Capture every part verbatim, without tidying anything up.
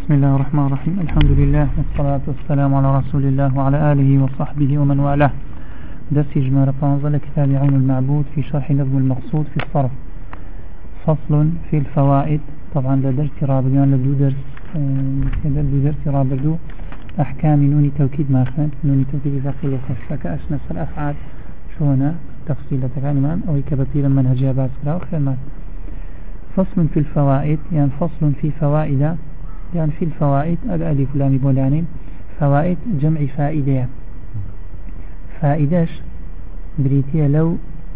بسم الله الرحمن الرحيم. الحمد لله والصلاة والسلام على رسول الله وعلى آله وصحبه ومن والاه. درس جمال فانزل كتاب عون المعبود في شرح نظم المقصود في الصرف. فصل في الفوائد. طبعا لدرس رابطان لدو درس لدو درس رابطو أحكام نون توكيد ماخن نون توكيد فصل وخشفك أشنس الأفعال شونا تفصيلة كلمان أو كبتيرا منهجها باسكرا وخيرمات. فصل في الفوائد يعني فصل في فوائد يعني في الفوائد الألف لام بولانين. فوائد جمع فائدة. فائدش بريتيا لو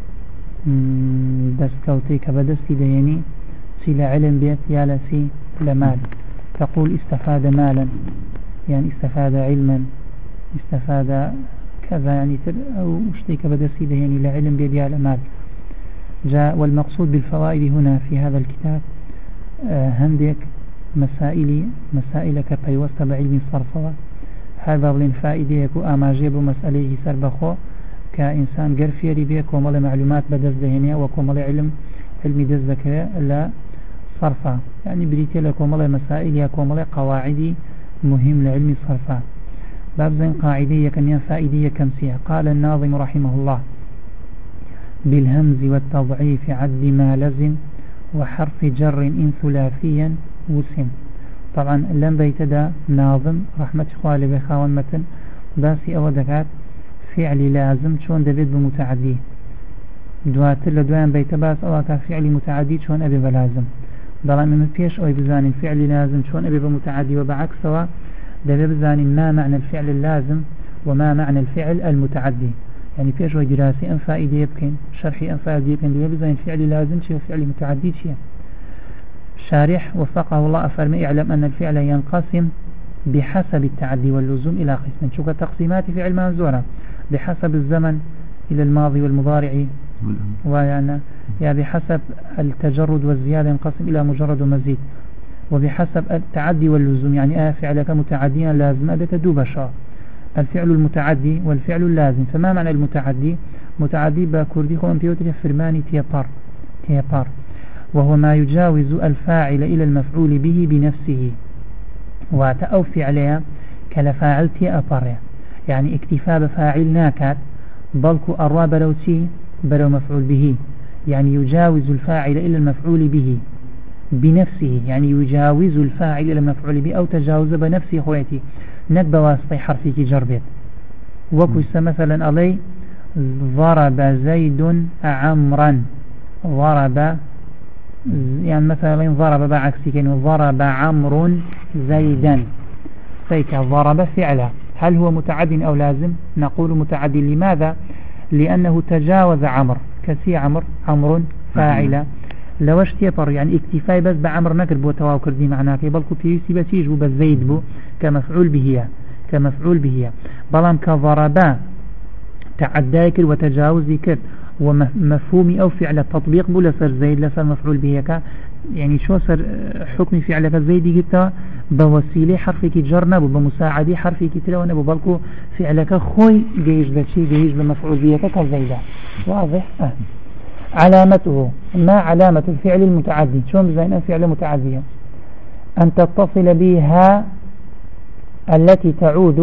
دستكوتي كبدستي ديني سيلا علم بيت يالا سي لمال. تقول استفاد مالا يعني استفاد علما استفاد كذا يعني أو اشتي كبدستي ديني لعلم بيت يالا مال. جاء والمقصود بالفوائد هنا في هذا الكتاب آه هندك مسائل مسائل كبيوست بعلم الصرف. هذا بلين فائدة وآماجيب مسألة سربخو كإنسان قرفيري بيه كومل معلومات بدز ذهنية وكومل علم علمي دز ذكاء لا صرفة يعني بريتي لكومل مسائل يا كومل قواعدي مهم لعلم الصرفة. باب زين قاعدية كنيا فائدية كمسية. قال الناظم رحمه الله بالهمز والتضعيف عد ما لزم وحرف جر إن ثلاثيا وسم. طبعا لم بيتدا ناظم رحمة خوالي بخاون متن باسي أو دكات فعل لازم شون دبيت بمتعدي دواتر لدوان بيت باس أو فعل متعدي شون أبي بلازم ضلان من فيش أو بزاني فعل لازم شون أبي بمتعدي وبعكسوا دبي بزاني ما معنى الفعل اللازم وما معنى الفعل المتعدي يعني فيش أو دراسي أن فائدة يبكين شرحي أن فائدة يبكين دبي بزاني فعل لازم شيء وفعل متعدي شيء. شارح وفقه الله أفرمي اعلم أن الفعل ينقسم بحسب التعدي واللزوم إلى قسم. شوك تقسيمات فعل منزورة بحسب الزمن إلى الماضي والمضارع ويعني يعني بحسب التجرد والزيادة ينقسم إلى مجرد ومزيد وبحسب التعدي واللزوم يعني آه فعلك متعديا لازم أبت دوبشا الفعل المتعدي والفعل اللازم. فما معنى المتعدي؟ متعدي باكوردي خوان بيوتري فرماني تيبار تيبار وهو ما يجاوز الفاعل إلى المفعول به بنفسه واتأو فعليا كالفاعلتي أباريا يعني اكتفاء بفاعل ناكات بلكو أروا بلوتي بلو مفعول به يعني يجاوز الفاعل إلى المفعول به بنفسه يعني يجاوز الفاعل إلى المفعول به أو تجاوز بنفسه خويتي نك بواسطة حرفك جربت وكس مثلا علي ضرب زيد عمرا ضرب يعني مثلا ضرب بعكس كأنه ضرب عمرو زيدا فيك ضرب فعلا. هل هو متعد أو لازم؟ نقول متعد. لماذا؟ لأنه تجاوز عمر كسي عمر عمر فاعلا لو اشتيطر يعني اكتفاء بس بعمر نكر بو تواو كردي معناك بلكو بيسي بسيج بو بس زيد بو كمفعول به كمفعول به بلام كضربا تعداك وتجاوز كر ومفهومي أو فعل التطبيق بو لسر زيد لسر مفعول به يعني شو سر حكم فعلك زيد جبتا بوسيلة حرفك جرنا بمساعدة حرفك تلو نبو بلكو فعلك خوي جيش بشي جيش بمفعول به كزيدا واضح. أه. علامته ما علامة الفعل المتعدي شون بزين فعل متعدية أن تتصل بها التي تعود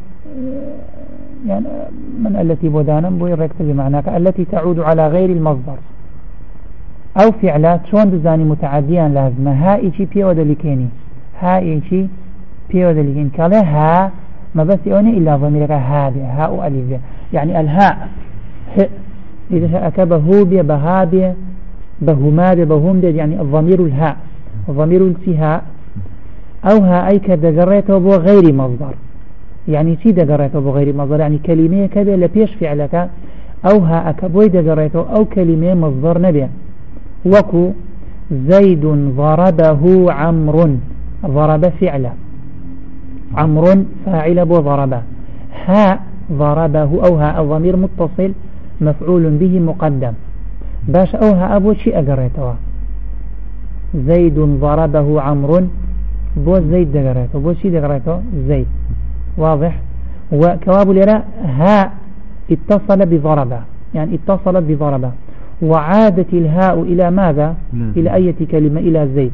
يعني من التي بودانا بويركت بمعناك التي تعود على غير المصدر أو فعلات شون بزاني متعديا لازم ها إيشي بيو دلكيني ها إيشي بيو دلكيني كاله ها ما بس يوني إلا ضميرك هذه هاء ألف يعني الهاء ه إذا أكبه بي بهابي بهما بي بهم بي يعني الضمير الهاء الضمير التهاء أو ها أي كدقريته بو غير مصدر يعني شي دقريته بو غير مصدر يعني كلمة كذا لبيش فعلك أو ها أكبوي دقريته أو كلمة مصدر نبي وكو زيد ضربه عمرو ضرب فعلا عمرو فاعل بو ضربه ها ضربه أو ها الضمير متصل مفعول به مقدم باش أو ها أبو شي أقريته زيد ضربه عمرو بو زيد دقريته بو شي دقريته زيد واضح. وكواب لنا ها اتصل بضربه يعني اتصلت بضربه وعادت الهاء إلى ماذا؟ إلى أي كلمة إلى زيد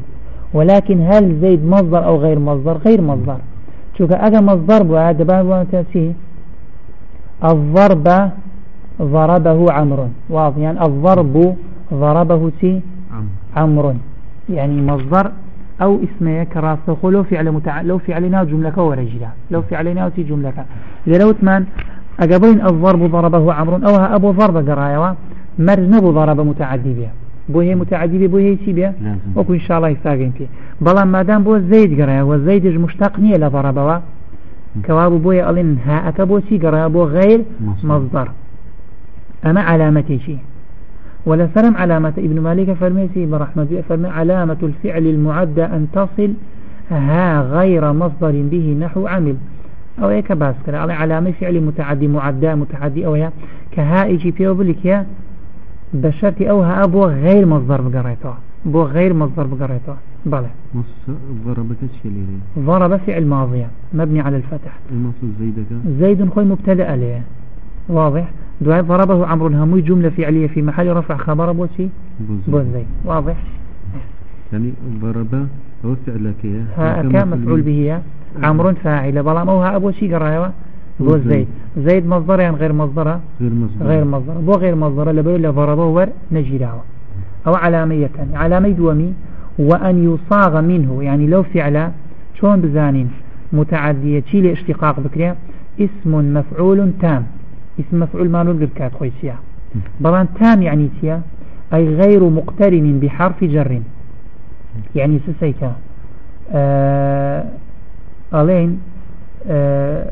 ولكن هل زيد مصدر أو غير مصدر؟ غير مصدر. شوف أجا مصدر بهذا باب تأسيه الضرب ضربه عمرو واضح يعني الضرب ضربه تي عمرو يعني مصدر أو اسمه كراسه لو فعل متع لو فعلنا جملة ورجلا لو فعلنا وتي جملة لو ثمان أجابين الضرب ضربه عمرو أو أبو ضرب قرايوا مرنب ضرب متعدي به بوهي متعدي بوهي تي به وكو إن شاء الله يساقين فيه بلا ما دام بو زيد قرايا والزيد مشتق نية لضربه كواب بوهي ألين ها أكبو تي قرايا بو غير مصدر أما علامتي شيء ولا سلم علامة ابن مالك فرميسي برحمة فرمي علامة الفعل المعدى أن تصل ها غير مصدر به نحو عمل أو هيك باس كده على علامة فعل متعدي معدى متعدي أو هي كها يجي فيه بلك يا بشرت أو ها أبو غير مصدر بقريته بو غير مصدر بقريته بله ضرب كشلي ضرب فعل ماضي مبني على الفتح المصدر زيد زيد خوي مبتدأ له واضح دعاء ضربه عمرو هموي جملة فعلية في محل رفع خبر بوسي بوزي واضح يعني ضرب هو فعل كيه ها كان مفعول به عمرو فاعل بلا موها أبو شي قرايوا بوزي زيد مصدر يعني غير مصدره غير مصدر غير مصدر بو غير مصدر لبيل ضربه ور نجي دعوة أو علامية علامة دومي وأن يصاغ منه يعني لو فعل شون بزانين متعدية شي لاشتقاق بكريا اسم مفعول تام اسم مفعول ما نقول كات خويسيا بلان تام يعني سيا أي غير مقترن بحرف جر يعني سسيكا آه ألين آه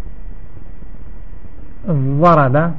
ضرب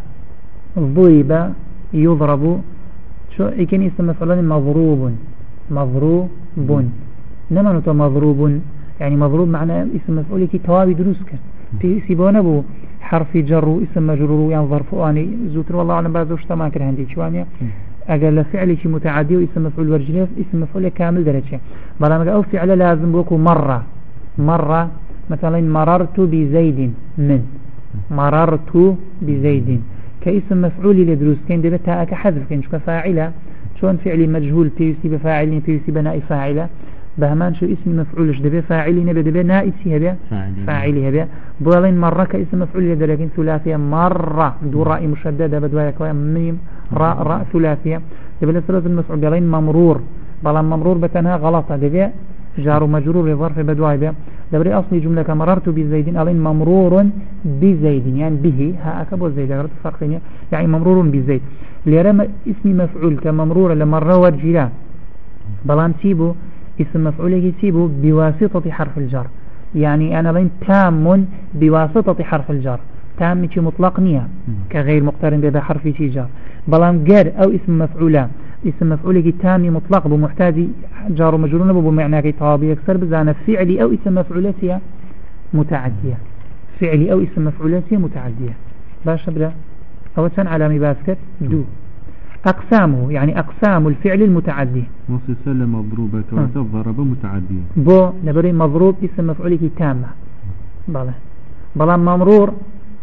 ضرب يضرب شو يكن اسم مفعول مضروب مضروب نما نتو مضروب يعني مضروب معناه اسم مفعول كي توابي دروسك في سيبونه بو حرف جر اسم مجرور يعني ظرف اني زوتر والله اعلم بعض وش تمام كره عندي شوانيا اجل فعل شي متعدي واسم مفعول ورجله اسم مفعول كامل درجه بلا او فعل لازم بوكو مره مره مثلا مررت بزيد من مررت بزيد كاسم مفعول لدروس كان دبا تاء حذف كان شو فاعله شلون فعل مجهول تيسي بفاعل تيسي بناء فاعله بهمان شو اسم مفعولش دبي فاعلي نبي دبي نائسي هبه فاعلي هبه بولين مرة كاسم مفعول يد لكن ثلاثية مرة دو راء مشددة بدوايا كويا ميم راء راء ثلاثية دبي لثلاث المفعول بولين ممرور بلا ممرور بتنها غلطة دبي جار مجرور ظرف بدوايا بيه دبي أصلي جملة كمررت بزيد ألين ممرور بزيد يعني به ها أكبر زيد أغرد فرق يعني ممرور بزيد ليرى اسم مفعول كممرور لمرة ورجلا بلان سيبو اسم مفعول يسيبه بواسطة حرف الجر يعني أنا لين تام بواسطة حرف الجر تام مش مطلق نية كغير مقترن بهذا حرف سيجار بلان جر أو اسم مفعولا اسم مفعول تام مطلق بمحتاج جار ومجرور بمعنى كي طابي يكسر بزانا فعلي أو اسم مفعولاتها متعدية فعلي أو اسم مفعولاتها متعدية باش أبدأ أول سنة علامة باسكت دو أقسامه يعني أقسام الفعل المتعدي وصل مضروبة وتضرب متعدية بو نبري مضروب اسم مفعوله تامة بلا بلا ممرور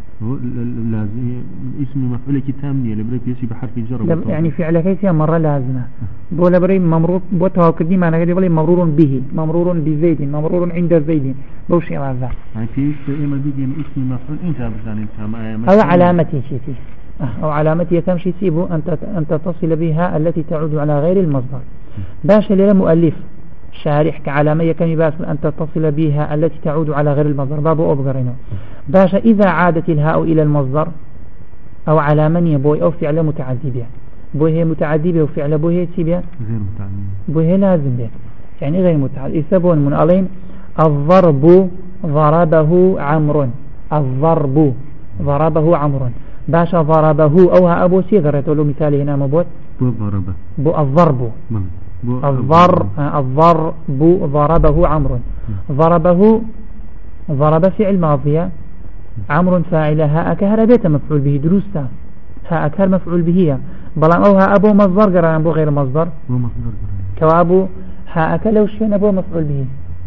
لازم اسم مفعوله تامة لبري يسي بحرف الجر يعني فعل كيسيا مرة لازمة بو لبري ممرور بو توكدني معنى كده بلي ممرور به ممرور بزيد ممرور عند زيد بو شيء هذا يعني في إما بيجي اسم مفعول أنت بزاني تام هذا علامة شيء أو علامتها تمشي سيبو أن تتصل بها التي تعود على غير المصدر باش للا مؤلف شارح كعلامية كم باس أن تتصل بها التي تعود على غير المصدر بابو أبغرينه باش إذا عادت الهاء إلى المصدر أو علامة بوي أو فعل متعدي بها بوي هي متعدي بها وفعل بوي هي سيبها غير متعدي بوي هي لازم بها يعني غير متعدي يسبون من ألين الضرب ضربه عمرو الضرب ضربه عمرو باشا ضربه أو ها أبو سيغر له مثال هنا مبوت بو ضربه بو الضرب الضر الضرب ضربه عمرو ضربه ضرب فعل ماضية عمرو فاعل ها أكهر بيت مفعول به دروستا ها أكهر مفعول به بلا أو ها أبو مصدر قرأ أبو غير مصدر كوابو ها أكلو شين أبو مفعول به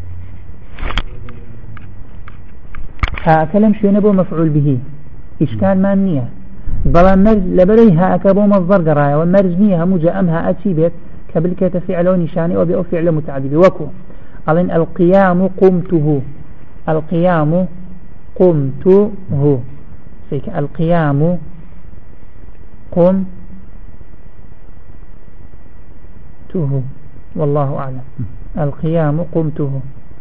ها أكلم شين أبو مفعول به إشكال ما نية بلا مرج لبريها أكبو مصدر قرايا والمرج نية هموجة أمها أتي بيت كبلكة فعل ونشاني أو بأو فعل متعدي وكو ألين القيام قمته القيام قمته سيك القيام قمته والله أعلم القيام قمته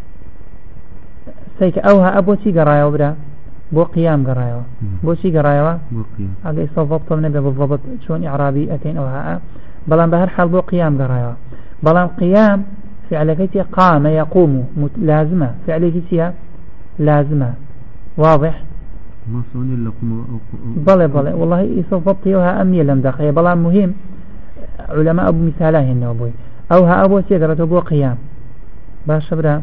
سيك أوها أبو تي قرايا وبرا بو قيام قرايا بو تي قرايا أقول صوبت من بالضبط شون إعرابي أكين أوها بلان بهر حال بو قيام قرايا بلان قيام فعلكيتي قام يقوم لازمة فعلكيتي لازمة واضح ما صوني لكم بلى بلى والله يصفطيها أمنية لم دقيقة بلان مهم علماء أبو مثاله هنا أبوي أوها أبو سيقرة أبو قيام باش برا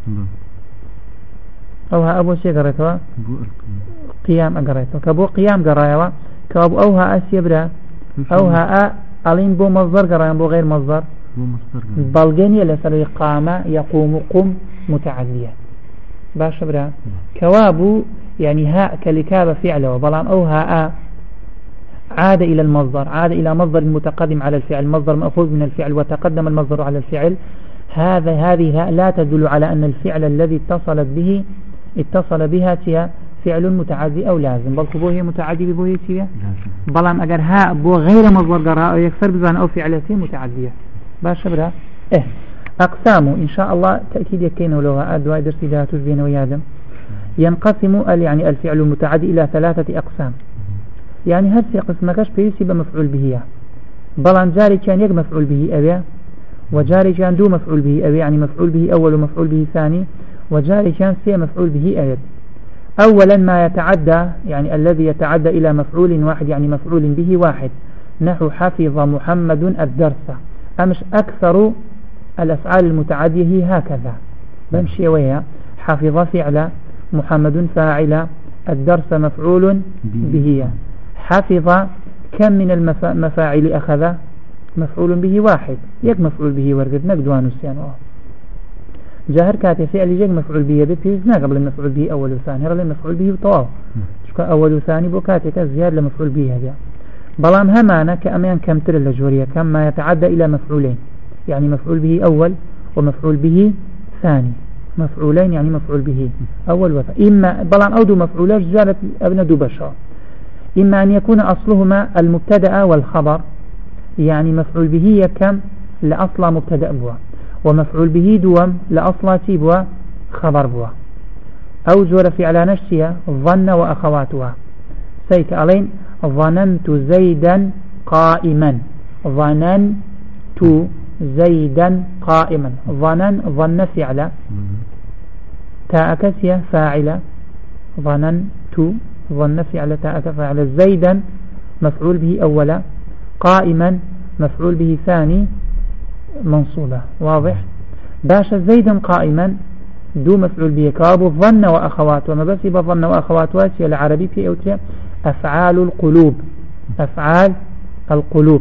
أوها أبو سيقرة قيام أقرأته كابو قيام قرايوا كابو أوها أسيبرا أوها أ ألين بو مصدر قرايا بو غير مصدر بلغني لسر قام يقوم قم متعدية باش برا كوابو يعني هاء كالكابة فعله بلان أوها أ عاد إلى المصدر عاد إلى مصدر متقدم على الفعل مصدر مأخوذ من الفعل وتقدم المصدر على الفعل هذا هذه لا تدل على أن الفعل الذي اتصلت به اتصل بها تيا فعل متعدي أو لازم بل بوهي متعدي بوهي تيا بلان أجر ها بو غير مصدر قراء أو يكسر بزان أو فعلتين متعدية باش برا إيه أقسامه إن شاء الله تأكيد يكينه لها أدواء درسي لا تجبين ويادم ينقسم يعني الفعل المتعدي إلى ثلاثة أقسام يعني هذه قسمكش بيسي بمفعول به بلان جاري كان يك مفعول به أبي وجاري كان دو مفعول به أبي يعني مفعول به أول ومفعول به ثاني وجاري كان سي مفعول به أبي أولا ما يتعدى يعني الذي يتعدى إلى مفعول واحد يعني مفعول به واحد نحو حفظ محمد الدرس أمش أكثر الأفعال المتعدية هي هكذا بمشي ويا حفظ فعل محمد فاعل الدرس مفعول به حفظ كم من المفاعل أخذ مفعول به واحد يك مفعول به ورقد نقدوان السيانوه جاهر كاتي فعل يك مفعول به بيزنا قبل المفعول به أول وثاني رغم المفعول به طواف أول وثاني بوكاتك زيادة لمفعول به هذا بلام همانا كأمان كم تر اللجورية كم ما يتعدى إلى مفعولين يعني مفعول به أول ومفعول به ثاني مفعولين يعني مفعول به أول وثاني إما بلام أودو مفعولات زيادة ابن دو بشر إما أن يكون أصلهما المبتدأ والخبر يعني مفعول به يكم لأصل مبتدأ بوا ومفعول به دوم لأصل تيبوا خبر بوا أو زور فعل نفسها ظن وأخواتها سيك علين ظننت زيدا قائما ظننت زيدا قائما ظنن ظن فعل تاءكسية فاعل ظننت ظن فعل تاءك فعل زيدا مفعول به أولا قائما مفعول به ثاني منصوبة واضح باش زيدا قائما دو مفعول به كابو ظن وأخوات وما بس بظن وأخوات هي العربي في أوتيا أفعال القلوب أفعال القلوب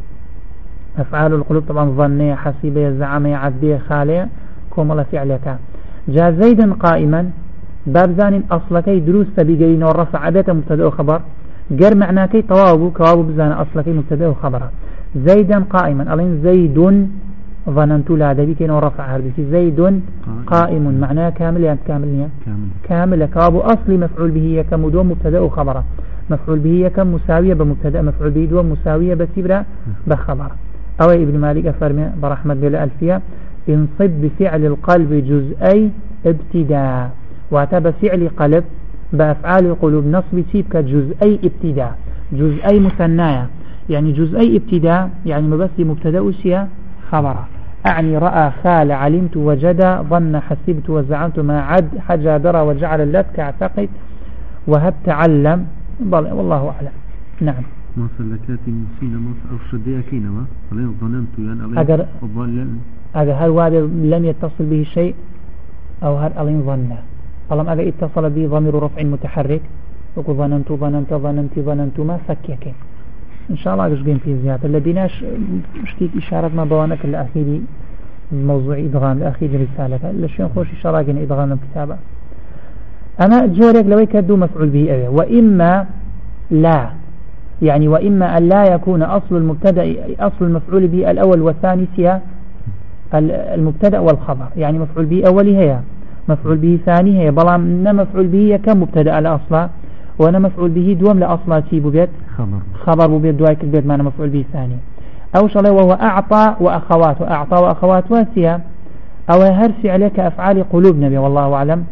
أفعال القلوب طبعا ظنية حسيبية زعمية عدية خالية كومل فعلك جاء زيدا قائما باب زان أصلكي دروس بيجين والرفع عبيت مبتدأ وخبر جر معناكي طوابو كوابو بزان أصلكي مبتدأ وخبر زيدا قائما ألين زيد ظننت لا دبيكين ورفع هربك زيد قائم معناه كامل يعني كامل يعني كامل كوابو أصلي مفعول به كم دوم مبتدأ وخبر مفعول به كم مساوية بمبتدأ مفعول به دوم مساوية بسبرة بخبر أو ابن مالك أفرمي برحمة بلا ألفية انصب بفعل القلب جزئي ابتداء واتب فعل قلب بأفعال القلوب نصب تيبك جزئي ابتداء جزئي مثنايا يعني جزئي ابتداء يعني مبث مبتدأ وسيا خبره أعني رأى خال علمت وجد ظن حسبت وزعمت ما عد حجى درى وجعل اللتك اعتقد وهب تعلم والله أعلم نعم ما سلكاتي نسينا ما أو شديا كينا ما ألين ظننت يعني أجر أجر هل واد لم يتصل به شيء أو هل ألين ظنه ألم أجر اتصل به ضمير رفع متحرك وقل ظننت ظننت ظننت ظننت ما فكيك إن شاء الله أجرين في زيادة الذيناش اشتيك إشارة ما بوانك الأخير موضوع إدغام الأخير رسالة لشيء خوش إن شاء الله أجرين إدغام الكتابة أنا جورك لو يكدو مفعول به أبي وإما لا يعني وإما أن لا يكون أصل المبتدأ أصل المفعول به الأول والثاني سيا المبتدأ والخبر، يعني مفعول به أولي هي مفعول به ثاني هي بلام نا مفعول به كم مبتدأ الأصل وانا مفعول به دوم لأصلا تيبو بيت خبر خبر بيت دوايك البيت معنا مفعول به ثاني أو شلي وهو أعطى وأخواته أعطى وأخواته سيا أو هرفي عليك أفعال قلوب نبي والله أعلم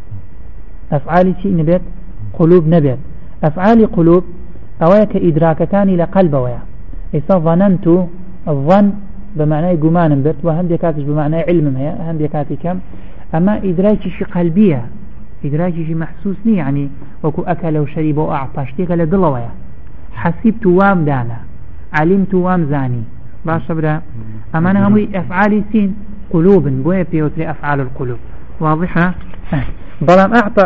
أفعال شيء نبيت قلوب نبيت أفعال قلوب أويك إدراكتان لقلب ويا إذا ظننت الظن بمعنى جمان بيت وهندي كاتش بمعنى علم هي هندي كاتي كم أما إدراكي شي قلبية إدراكي شي محسوسني يعني وكو أكل وشرب وأعطى شتيك لدل ويا حسبت وام دانا علمت وام زاني باش برا أما أنا هم أفعال سين قلوب بويا بيوتري أفعال القلوب واضحة بلام أعطى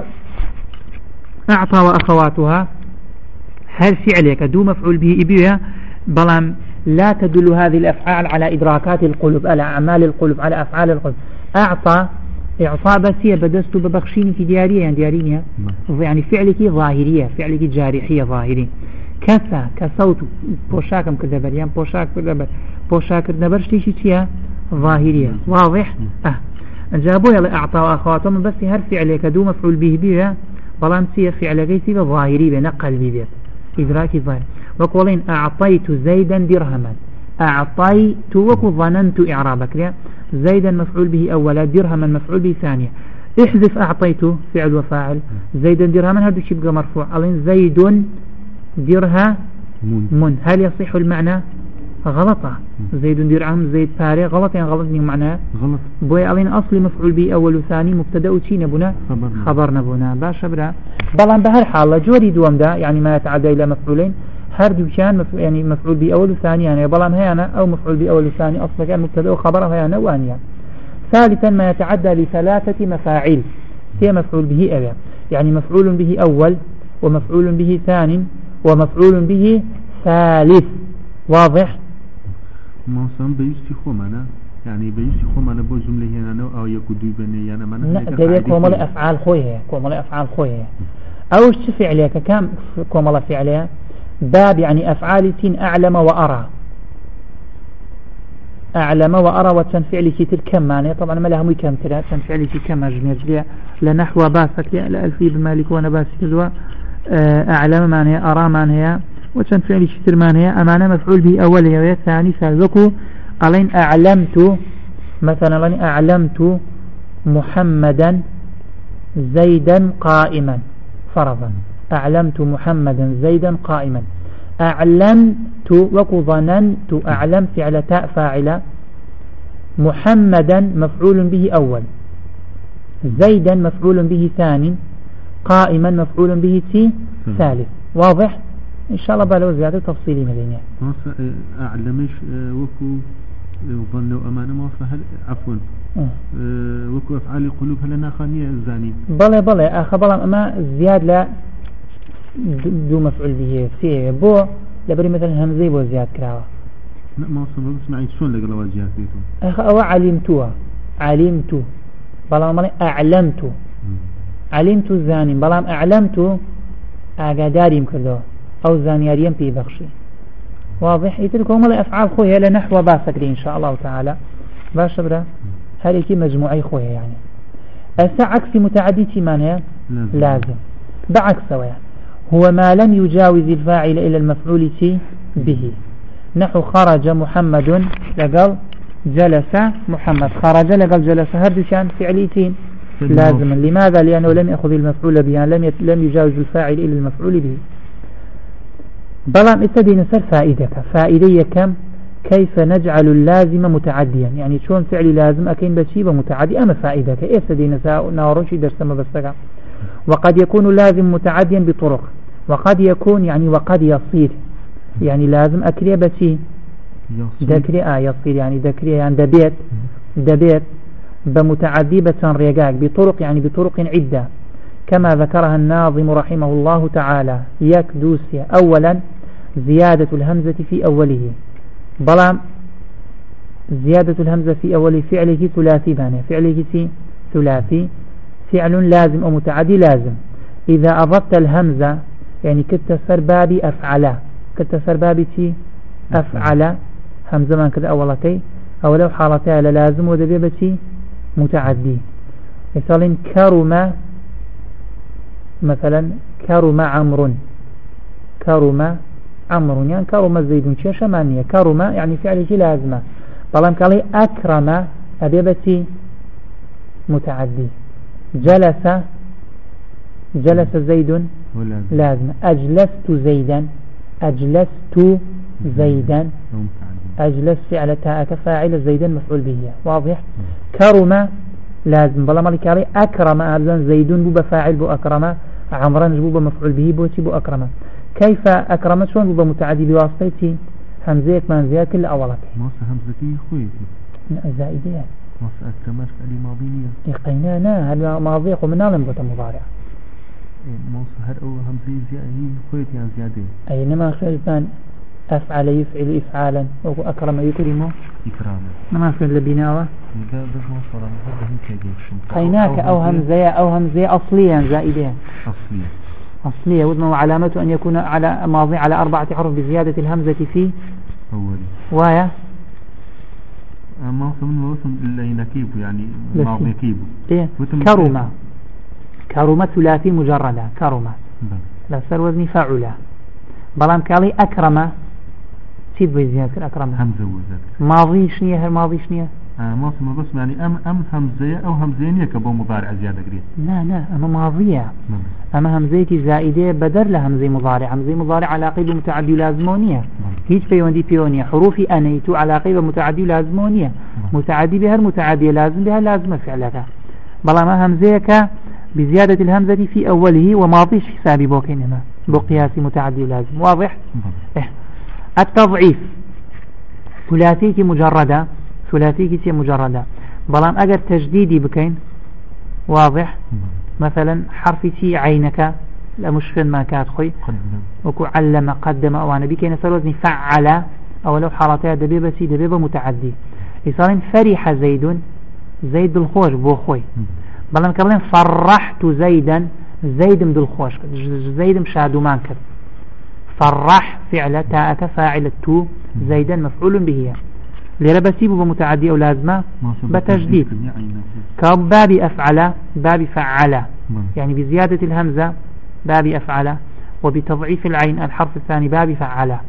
أعطى وأخواتها هل فعلك دو مفعول به إبيها بلام لا تدل هذه الأفعال على إدراكات القلوب على أعمال القلوب على أفعال القلوب أعطى إعطاء بسية بدست ببخشيني في ديارية يعني ديارينية يعني فعلك ظاهرية فعلك جارحية ظاهري كسا كصوت بوشاكم كدبر يعني بوشاك كدبر بوشاك كدبر شتيشي تيا ظاهرية واضح أه جابوا يلا أعطى وأخواتهم بس هر فعلك دو مفعول به بها بلان سيا فعلك سيا ظاهري بنقل بيت إدراكي ظاهر وقولين أعطيت زيدا درهما أعطيت وكو ظننت إعرابك زيدا مفعول به أولا درهما مفعول به ثانية احذف أعطيت فعل وفاعل زيدا درهما هذا شيء بقى مرفوع ألين زيد درها من هل يصح المعنى غلطة زيد درهم زيد باري غلط يعني غلط معناه غلط بوي ألين أصل مفعول به أول وثاني مبتدأ وشي نبونا خبر, خبر نبونا باشا برا بلان بهر حالة جوري دوام دا يعني ما يتعدى إلى مفعولين هر دو كان مفعول يعني مفعول به أول وثاني يعني بلان هيانا أو مفعول به أول وثاني أصلا كان مبتدأ وخبر هيانا وانيا ثالثا ما يتعدى لثلاثة مفاعيل هي مفعول به أبا يعني مفعول به أول ومفعول به ثاني ومفعول به ثالث واضح ما صام بيستي خو معنا يعني بيستي خو معنا بو جملة هنا نوع أو يكودي بني يعني معنا لا ده كومل أفعال خويه كومل أفعال خويه أو ايش فعلية كم كومل فعلية باب يعني أفعال سين أعلم وأرى أعلم وأرى وتنفعل كتير كم معنى طبعا ما لهم كم ترى تنفعل كتير كم أجمع لنحو باسك لألفي بمالك وانا باسك ذو أعلم معنى أرى معنى وتنفعل كتير معنى أمانة مفعول به أولي وثاني ثالث ألين أعلمت مثلا ألين أعلمت محمدا زيدا قائما فرضا أعلمت محمدا زيدا قائما أعلمت وكو ظننت أعلم فعل تاء فاعلة محمدا مفعول به أول زيدا مفعول به ثاني قائما مفعول به تي ثالث واضح إن شاء الله بلو زيادة تفصيلي مدينة أعلمش وكو ظن أمانة ما فهل عفوا أه وكو أفعال قلوب هل ناخانية الزاني بلى بلى أخا بلى أما زياد لا دو مفعول به فيه بو لبري مثلا همزي بو زياد كراوة لا ما أصلا اسمعي شون لقى لو زياد فيكم أخا أو علمتها علمت بلى أما أعلمت علمت الزاني بلى أعلمت أقداري مكردوه أو زانياريا في بخشي واضح يتركوا ملا أفعال خويا لنحو باسكري إن شاء الله تعالى باش برا هذه مجموعي خويا يعني أسا عكس متعدي معناها لازم, لازم. بعكس يعني هو ما لم يجاوز الفاعل إلى المفعول به نحو خرج محمد لقل جلس محمد خرج لقل جلس هذا كان فعليتين لازم لماذا لأنه لم يأخذ المفعول به يعني لم لم يجاوز الفاعل إلى المفعول به بلام استدي نسر فائدة فائدة كم كيف نجعل اللازم متعديا يعني شون فعل لازم أكين بشيبه متعدي أما فائدة استدي نساء ناروشي درسما بسكا وقد يكون لازم متعديا بطرق وقد يكون يعني وقد يصير يعني لازم أكري بشي ذكري آه يصير يعني ذكري يعني دبيت دبيت بمتعدي بسان ريقاك بطرق يعني بطرق عدة كما ذكرها الناظم رحمه الله تعالى يكدوسيا أولا زيادة الهمزة في أوله بلام زيادة الهمزة في أول فعله ثلاثي بانه فعله ثلاثي فعل لازم أو متعدي لازم إذا أضفت الهمزة يعني كنت سر بابي أفعلا كتسر بابتي أفعل همزة من كده أولتي أو لو حالتها للازم ودبي بتي متعدي. مثلا كرم مثلا كرم عمرو كرم عمرو يعني كرم زيد شيء شمانية كرم يعني فعل شيء لازمة. طالما قال أكرم أبي بتي متعدي. جلس جلس زيد لازم. أجلست زيدا أجلست زيدا أجلس فعل تاء كفاعل زيدا مفعول به واضح. كرم لازم بلا مالك عليه. أكرم أبدا زيد بو بفاعل بو أكرم عمرا بو بمفعول به بو بو أكرم. كيف أكرم شلون بو متعدي بواسطة همزة من زيادة كل أولته مصر همزتي خويتي زائدة مصر أكرمت فعل ماضية يقينا نا هل ماضي ومن نعلم بوتا مضارع مصر هل أو همزة زيادة خويتي يعني زيادة أينما خلفان أفعل يفعل إفعالا وأكرم يكرمه إكراما ما في البناء ده بس مصر هذا هم كيجيش قيناك أو همزة أو همزة أصليا زائدة أصلية أصلية وزنه وعلامته أن يكون على ماضي على أربعة حروف بزيادة الهمزة في أولي وايا ما من وسم اللي نكيب يعني ماضي كيب إيه كرمة كرمة ثلاثي مجردة كرمة لا صار وزني فاعلة بلام كالي أكرمة تيد بزيادة أكرمة همزة وزاد ماضي شنية هل ماضي شنية آه ما اسمه بس يعني أم أم همزة أو همزين يكبوا مضارع زيادة قريب لا لا أما ماضية مم. أما همزيتي زائدة بدر لهمزة مضارع همزة مضارع على قيد متعدي لازمونية هيج بيوندي بيونية حروفي أنيتو على قيد متعدي لازمونية متعدي بها المتعدية لازم بها لازم فعلك بلا ما همزيك بزيادة الهمزة في أوله وماضيش حسابي بوكينما بقياس متعدي لازم واضح إيه. التضعيف ثلاثيك مجردة ثلاثيك مجردة بلام أجر تجديدي بكين واضح مثلا حرف تي عينك لا مشفن ما كات خوي وكو علم قدم أو أنا بكين سروزني فعل أو لو حالتها دبيبة سي دبيبة متعدي يصير فرح زيد زيد الخوش بو خوي بلام كبلين فرحت زيدا زيد بالخوش زيد مشاهدو مانكر فرح فعل تاءك فاعل تو زيدا مفعول به ليرى بسيبه بمتعدي أو لازمة بتجديد كاب باب أفعل باب فعل يعني بزيادة الهمزة باب أفعل وبتضعيف العين الحرف الثاني باب فعل.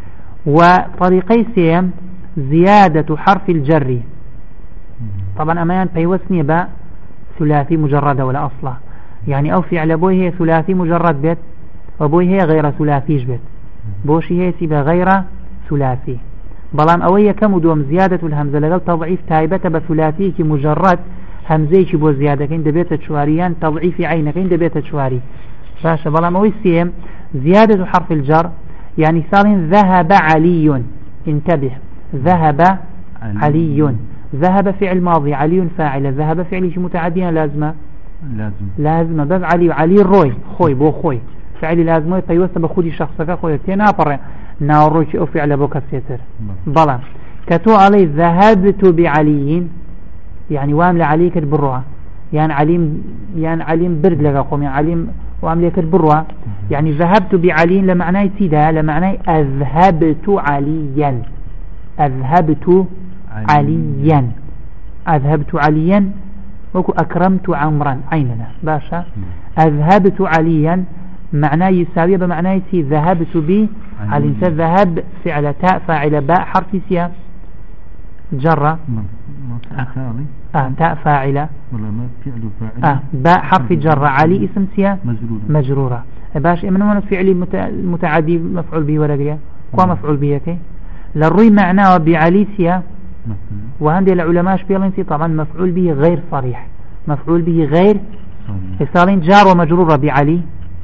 وطريقي سيم زيادة حرف الجر طبعا أمان بيوسني باء ثلاثي مجرد ولا أصله يعني أو فعل بوي هي ثلاثي مجرد بيت وبوي هي غير ثلاثيش بيت بوشي هي سيبا غير ثلاثي بلان أوية كم دوم زيادة الهمزة لقل تضعيف تايبة بثلاثيك مجرد همزيك بو زيادة كين دبيت شواريان تضعيف عينك كين دبيت شواري فاشا بلان أوي سيم زيادة حرف الجر يعني صار ذهب علي انتبه ذهب علي, علي. ذهب فعل ماضي علي فاعل ذهب فعل متعديا لازمة لازم لازمة بس علي علي روي خوي بو خوي فعل لازمه بيوسط بخودي شخصك خوي تينا بره ناوروش أو فعل بو كسيتر بلا كتو علي ذهبت بعلي يعني وام لعلي كالبروة يعني عليم يعني عليم برد لك قوم يعني عليم وام لك البروة يعني ذهبت بعلي لمعنى سيدا لمعنى أذهبت عليا أذهبت عليا أذهبت عليا وكو أكرمت عمرا عيننا باشا أذهبت عليا معناه يساوي بمعنى سي ذهبت بي على الإنسان ذهب فعل تاء فاعل باء حرف سيا جرة آه تاء فاعلة آه باء حرف جرة علي اسم سيا مجرورة, مجرورة. باش من هنا فعل متعدي مفعول به ولا غيره كوا مفعول به كي للروي معناه بعلي سيا وهندي العلماء بيقولون سي طبعا مفعول به غير صريح مفعول به غير صالين جار ومجرورة بعلي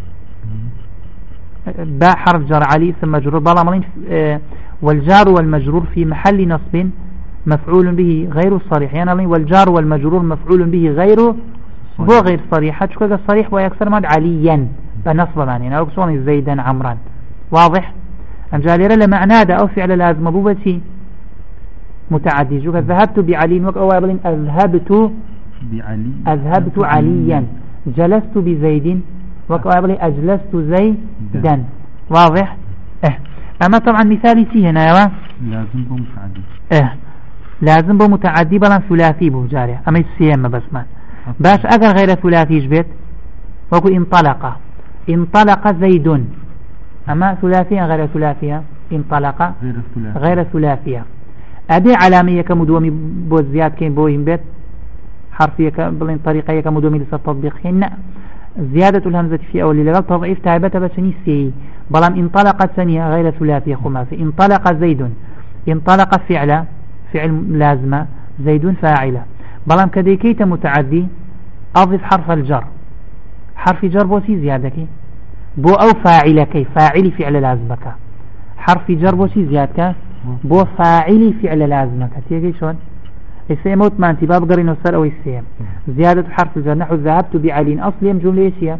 باء حرف جر علي اسم مجرور بلا مالين آه والجار والمجرور في محل نصب مفعول به غير صريح يعني والجار والمجرور مفعول به غير بو غير صريح حتى صريح ويكسر ماد عليا بنصب معنى يعني أقصون زيدا عمرا واضح أم جاليرا لمعنى ده أو فعل لازم بوبتي متعدي جوك ذهبت بعلي وك أو أبلين أذهبت بعلي أذهبت عليا جلست بزيد وك أو أبلين أجلست زيدا واضح اه أما طبعا مثالي سي هنا يوا لازم بمتعدي اه لازم بمتعدي بلان ثلاثي بوجاري أما السيما بس ما باش أقل غير ثلاثي جبت وكو انطلق انطلق زيد أما ثلاثية غير ثلاثية انطلق غير ثلاثية غير ثلاثية أبي علامية كمدومي بو زياد كين بوهم بيت حرفية بلين طريقية كمدومي لسا تطبيق هنا زيادة الهمزة في أول لغال تضعيف تعبتها بسني سي بلان انطلقت ثانية غير ثلاثية خماسي انطلق زيد انطلق فعل فعل لازمة زيد فاعلة بلان كديكيت متعدي أضف حرف الجر حرف جر بوسي زيادك بو أو فاعلك فاعل فعل لازمك حرف جر بوسي زيادك بو فاعل فعل لازمك تيجي شون السيموت ما انت باب قرين وصل أو السيم زيادة حرف الجر نحو ذهبت بعلي أصل يم جملة سيم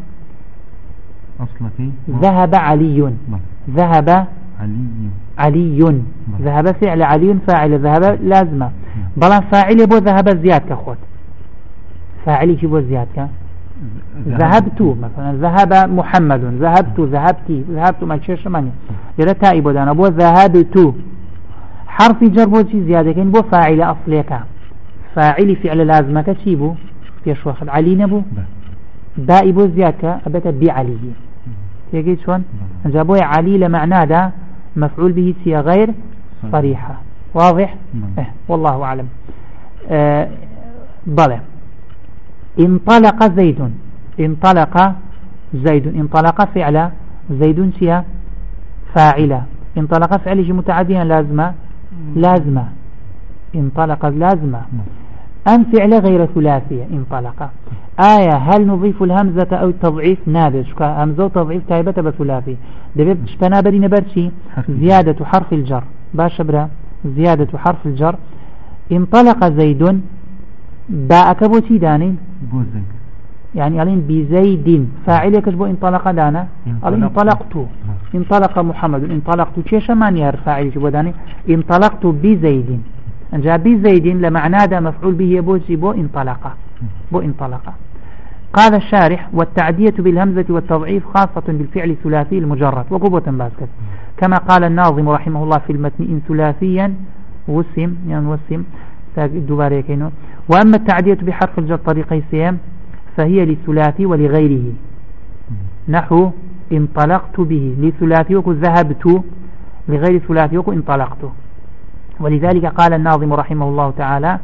أصلتي ذهب علي ذهب علي علي ذهب فعل علي فاعل ذهب لازمة بلان فاعل بو ذهب زيادك أخوت فاعل شي بو زيادك ذهبت مثلا ذهب محمد ذهبت ذهبتي ذهبت ما تشيش ماني يرى تائب ودانا بو ذهبت حرف جر بو شي زيادة كين بو فاعل أصليك فاعل فعل لازمك شي بو فيش واخد علي نبو باء بو زيادك أبتا بعلي تيجي شون جابوا علي لمعنى ده مفعول به سي غير صريحة واضح اه والله أعلم اه بلى انطلق زيد انطلق زيد انطلق فعل زيد سي فاعلة انطلق فعل متعديا لازمة لازمة انطلق لازمة أم فعل غير ثلاثية انطلق آية هل نضيف الهمزة أو التضعيف نادر شكا همزة وتضعيف تايبة بثلاثي دبيب تنابري نبرشي زيادة حرف الجر باش برا زيادة حرف الجر انطلق زيد باء كبوتي داني بوزنك يعني قالين بزيد فاعل كشبو انطلق دانا قال انطلقت انطلق محمد انطلقت كيش ماني هر فاعل كشبو داني انطلقت بزيد جاء بزيد لمعنى دا مفعول به بوزي بو انطلق بو انطلق قال الشارح والتعدية بالهمزة والتضعيف خاصة بالفعل الثلاثي المجرد وقبوة باسكت كما قال الناظم رحمه الله في المتن إن ثلاثيا وسم يعني وسم كينو وأما التعدية بحرف الجر طريقي سيام فهي للثلاثي ولغيره نحو انطلقت به للثلاثي وكو ذهبت لغير الثلاثي وكو انطلقت ولذلك قال الناظم رحمه الله تعالى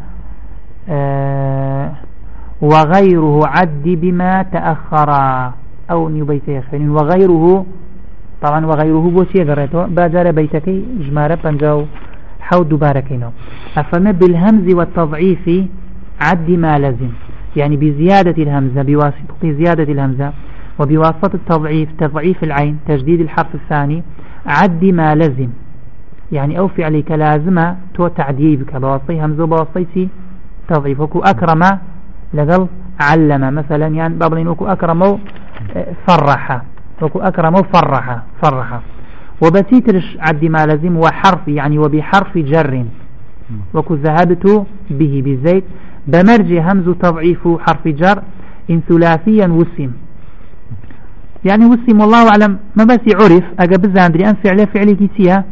آه وغيره عد بما تأخر أو نيبيت يخفين وغيره طبعا وغيره بوشي قرأته باجار بيتكي جمارة بنجاو حود دباركينو أفما بالهمز والتضعيف عد ما لزم يعني بزيادة الهمزة بواسطة زيادة الهمزة وبواسطة التضعيف تضعيف العين تجديد الحرف الثاني عد ما لزم يعني أو فعلك لازمة تو تعديبك بواسطي همزة بواسطي تضعيف وكو أكرم لقل علم مثلا يعني بابلين وكو أكرم فرح وكو أكرم فرح فرح وبتيترش عد ما لازم وحرف يعني وبحرف جر وكو ذهبت به بزيت بمرجي همز تضعيف حرف جر إن ثلاثيا وسم يعني وسم والله أعلم ما بس عرف أجا بزاندري أن فعل فعلي كيسيها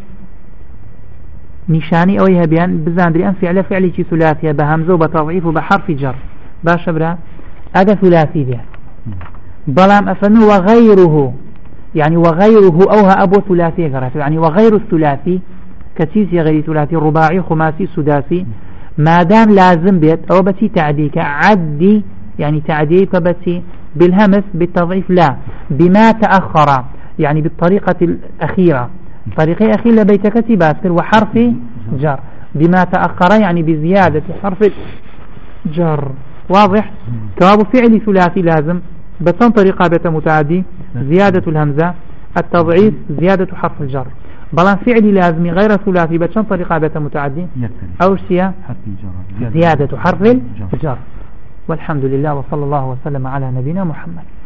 نشاني أويها بيان بزاندري أن فعل فعلي كي ثلاثية بهمزة وبتضعيف وبحرف جر باش برا أجا ثلاثي بيان بلام أفنو وغيره يعني وغيره أوها أبو ثلاثي قرأته يعني وغير الثلاثي كتيسي غير ثلاثي رباعي خماسي سداسي ما دام لازم بيت أو بتي تعديك عدي يعني تعديك بتي بالهمس بالتضعيف لا بما تأخر يعني بالطريقة الأخيرة طريقة أخيرة بيتكتي باسر وحرف جر بما تأخر يعني بزيادة حرف جر واضح كواب فعل ثلاثي لازم بطن طريقة بيت متعدي زيادة الهمزة التضعيف زيادة حرف الجر بلان فعل لازم غير ثلاثي بطن طريقة بيت متعدي أو شيء زيادة حرف الجر والحمد لله وصلى الله وسلم على نبينا محمد.